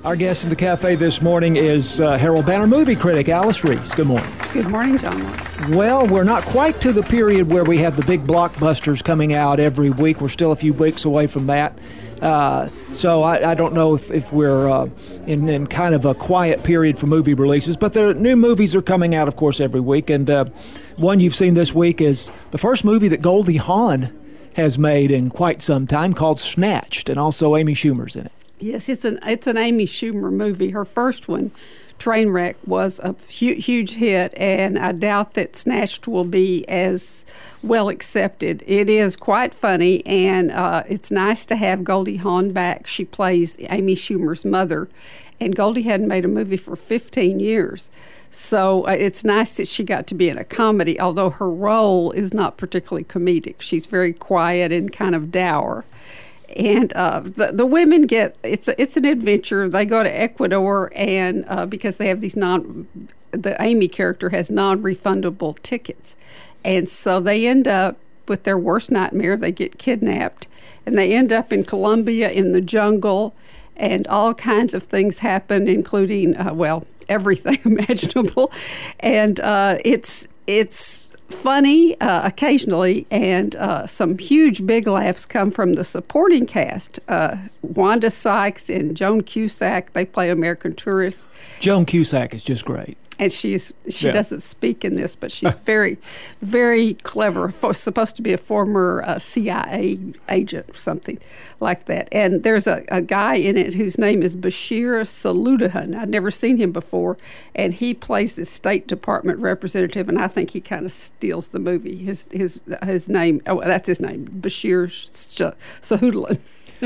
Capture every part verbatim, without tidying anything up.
Our guest in the cafe this morning is uh, Herald Banner movie critic Alice Reese. Good morning. Good morning, John. Well, we're not quite to the period where we have the big blockbusters coming out every week. We're still a few weeks away from that. Uh, so I, I don't know if, if we're uh, in, in kind of a quiet period for movie releases, but the new movies are coming out, of course, every week. And uh, one you've seen this week is the first movie that Goldie Hawn has made in quite some time, called Snatched, and also Amy Schumer's in it. Yes, it's an it's an Amy Schumer movie. Her first one, Trainwreck, was a hu- huge hit, and I doubt that Snatched will be as well accepted. It is quite funny, and uh, it's nice to have Goldie Hawn back. She plays Amy Schumer's mother, and Goldie hadn't made a movie for fifteen years. So uh, it's nice that she got to be in a comedy, although her role is not particularly comedic. She's very quiet and kind of dour. And uh, the the women get it's a, it's an adventure. They go to Ecuador, and uh, because they have these non, the Amy character has non-refundable tickets, and so they end up with their worst nightmare. They get kidnapped, and they end up in Colombia in the jungle, and all kinds of things happen, including uh, well everything imaginable, and uh, it's it's. funny uh, occasionally, and uh, some huge big laughs come from the supporting cast. Uh, Wanda Sykes and Joan Cusack, they play American tourists. Joan Cusack is just great. And she's she Yeah. doesn't speak in this, but she's very, very clever. For, supposed to be a former uh, C I A agent or something like that. And there's a, a guy in it whose name is Bashir Saludahan. I'd never seen him before, and he plays the State Department representative. And I think he kind of steals the movie. His his his name. Oh, that's his name, Bashir Saludahan.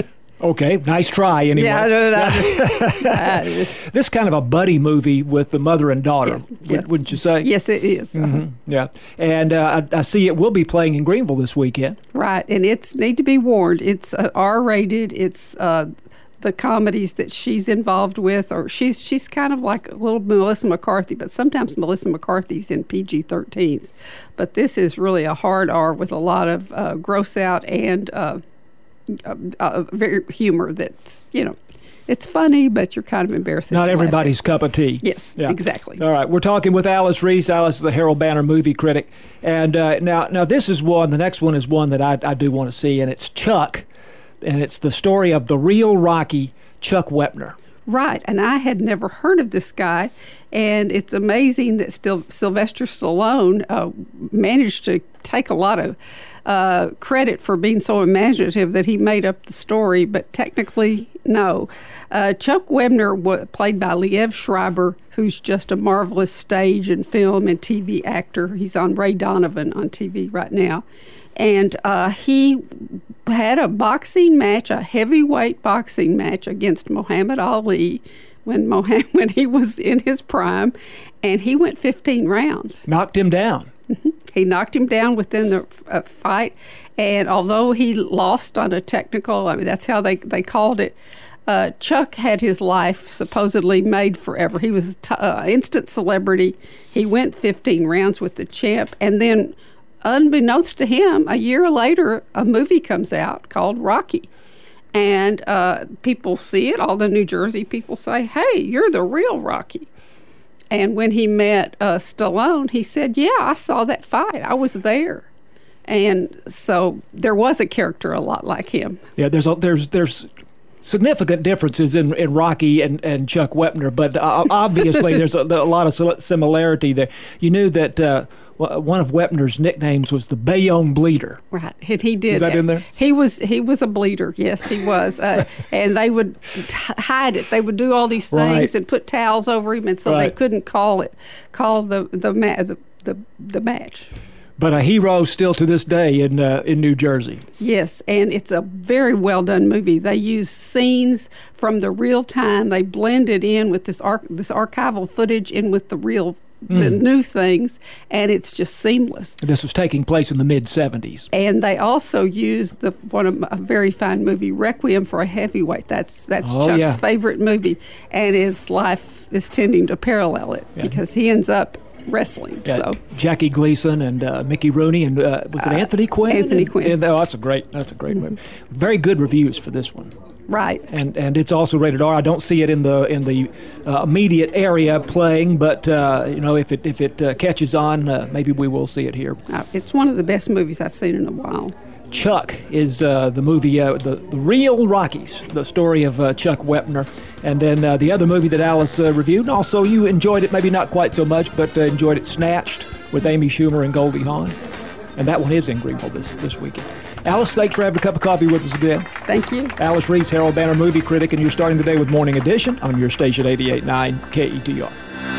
Okay, nice try anyway. Yeah, no, no, no. This is kind of a buddy movie with the mother and daughter, Yeah, would- yeah. wouldn't you say? Yes, it is. Uh-huh. Yeah, and uh, I, I see it will be playing in Greenville this weekend. Right, and it's need to be warned. It's uh, R-rated. It's uh, the comedies that she's involved with, or she's she's kind of like a little Melissa McCarthy, but sometimes Melissa McCarthy's in P G thirteens. But this is really a hard R with a lot of uh, gross out and uh, uh, uh, very humor. That's you know, it's funny, but you're kind of embarrassed. Not to laugh everybody's at. cup of tea. Yes, Yeah. exactly. All right, we're talking with Alice Reese. Alice is the Herald Banner movie critic, and uh, now now this is one. The next one is one that I, I do want to see, and it's Chuck, and it's the story of the real Rocky, Chuck Wepner. Right, and I had never heard of this guy, and it's amazing that still Sylvester Stallone uh, managed to take a lot of uh, credit for being so imaginative that he made up the story, but technically, no. Uh, Chuck Wepner, was played by Liev Schreiber, who's just a marvelous stage and film and T V actor. He's on Ray Donovan on T V right now. And uh, he had a boxing match, a heavyweight boxing match against Muhammad Ali when Mohammed, when he was in his prime, and he went fifteen rounds. Knocked him down. He knocked him down within the uh, fight, and although he lost on a technical, I mean, that's how they, they called it, uh, Chuck had his life supposedly made forever. He was an t- uh, instant celebrity. He went fifteen rounds with the champ, and then unbeknownst to him, a year later, a movie comes out called Rocky. And uh, people see it. All the New Jersey people say, hey, you're the real Rocky. And when he met uh, Stallone, he said, yeah, I saw that fight. I was there. And so there was a character a lot like him. Yeah, there's a, there's there's significant differences in, in Rocky and, and Chuck Wepner, but uh, obviously there's a, a lot of similarity there. You knew that uh, one of Wepner's nicknames was the Bayonne Bleeder. Right, and he did. Is that in there? He was he was a bleeder. Yes, he was. Uh, and they would t- hide it. They would do all these things Right. and put towels over him, and so Right. they couldn't call it call the the, ma- the the the match. But a hero still to this day in uh, in New Jersey. Yes, and it's a very well done movie. They use scenes from the real time. They blend it in with this arch- this archival footage in with the real the Mm. new things, and it's just seamless. This was taking place in the mid seventies. And they also used the one of my, a very fine movie, Requiem for a Heavyweight. That's that's Oh, Chuck's yeah. favorite movie, and his life is tending to parallel it Yeah. because he ends up wrestling. Yeah, So Jackie Gleason and uh, Mickey Rooney and uh, was it Uh, Anthony Quinn? Anthony And- Quinn. and- oh, that's a great that's a great movie. Very good reviews for this one. Right. And and it's also rated R. I don't see it in the in the uh, immediate area playing, but uh, you know, if it if it uh, catches on, uh, maybe we will see it here. Uh, it's one of the best movies I've seen in a while. Chuck is uh, the movie, uh, the, the Real Rockies, the story of uh, Chuck Wepner. And then uh, the other movie that Alice uh, reviewed, and also you enjoyed it, maybe not quite so much, but uh, enjoyed it, Snatched, with Amy Schumer and Goldie Hawn. And that one is in Greenville this, this weekend. Alice, thanks for having a cup of coffee with us again. Thank you. Alice Reese, Herald Banner movie critic, and you're starting the day with Morning Edition on your station eighty-eight point nine K E T R.